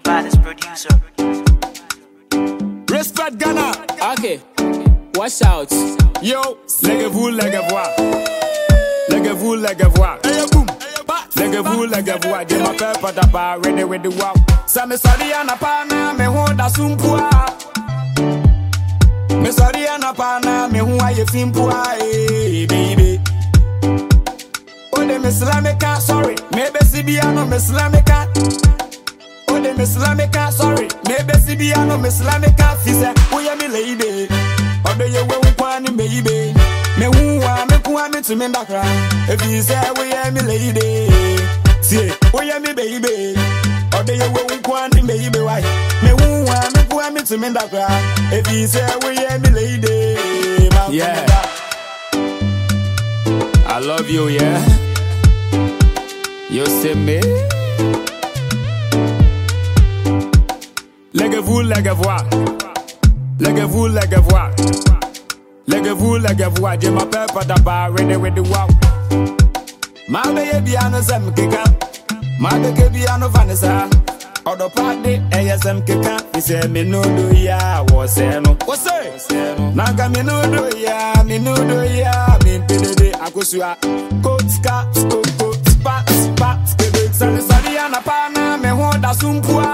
baddest producer. Respect Ghana. Okay, watch out. Yo, lègue-vous, lègue-voir. Lègue-vous, lègue-voir. Hey, boom. Lègue-vous, lègue-voir. Je m'appelle pas d'abord, ready with the wow. Ça me sorry à na pana, me honda sumpua. Me sorry à na pana, me honda ye fimpua, baby. Ode me slameka, sorry. Maybe Sibiano me slameka. Ode me slameka, sorry. Maybe Sibiano me slameka. Fise, oye me lady. Ode ye we ukwani baby. Me uwa me kuwa me to me bakra. If you say oye me lady. See, oye me baby. Ode ye we ukwani baby why? Me uwa me kuwa me to me bakra. If you say oye me lady. Yeah. I love you, yeah. You see me? Lègue-vous, lègue-voir. Lègue-vous, lègue-voir. Lègue-vous, lègue-voir. Je m'appelle pas d'abord, ready with the wow. Ma beye biano sem keka. Ma beke biano Vanessa. Odo party, ASM keka. He say me no do ya, what's no. What's say? Naga me no do ya, me no do ya. Me pede akosua. Coat ska, coat spat. Sali sali anapana, me honda sumpua.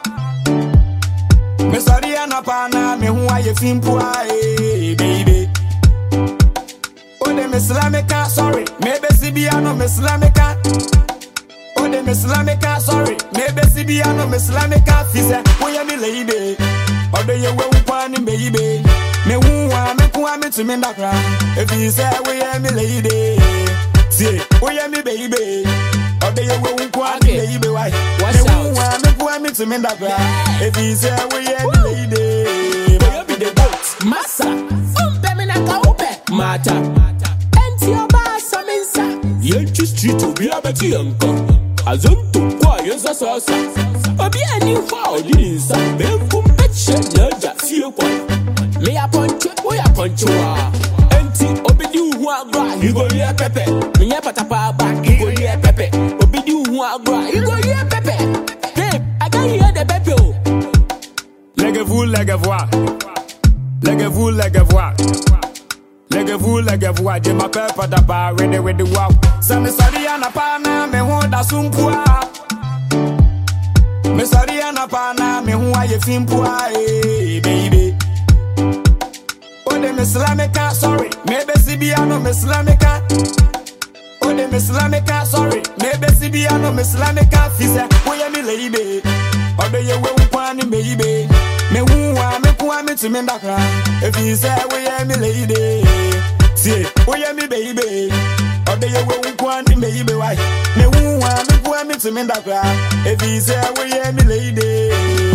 Me sorry anapana, me huwa ye fimpua, baby. Ode me slameka, sorry. Maybe Sibiano me slameka. Ode me slameka, sorry. Maybe Sibiano me slameka. Fise, oye me lady. Ode ye we upani baby. Me huwa me kuwa me to me dakra. If you say oye me lady. See, oye me baby. Ode ye we upani baby why? Watch out. Me kuwa me to me dakra. If you say oye me lady. You be the goat. Massa. Me na ka upe. Mata. Enti oba saminsa. Yenchi street obi abeti yanka. Azonto kwa yensa sasa. Obi ani fa odinsa. Benkum peche nyaja fie kwa. Me a poncho, we a poncho. Enti obi di uhu agba. Igo ye pepe. Me ye patapa back. Igo ye pepe. Obi di uhu agba. Igo ye pepe. Babe, I can hear the pepe. Lègue-vous, lègue-voir. Lègue-vous, lègue-voir. Lègue-vous, lègue-voir. Je m'appelle pas d'abord, ready with the wow. Ça me sorry à na pana, me honda sumpua. Me sorry à na pana, me huwa ye fimpua, baby. Ode me slameka, sorry. Maybe Sibiano me slameka. Ode me slameka, sorry. Maybe Sibiano me slameka. Fise, oye me lady. Ode ye we upani baby. Me uwa me kuwa me to me dakra. If you say oye me lady. See, oye me baby. Ode ye we upani baby why? Me uwa me kuwa me to me dakra. If you say oye me lady.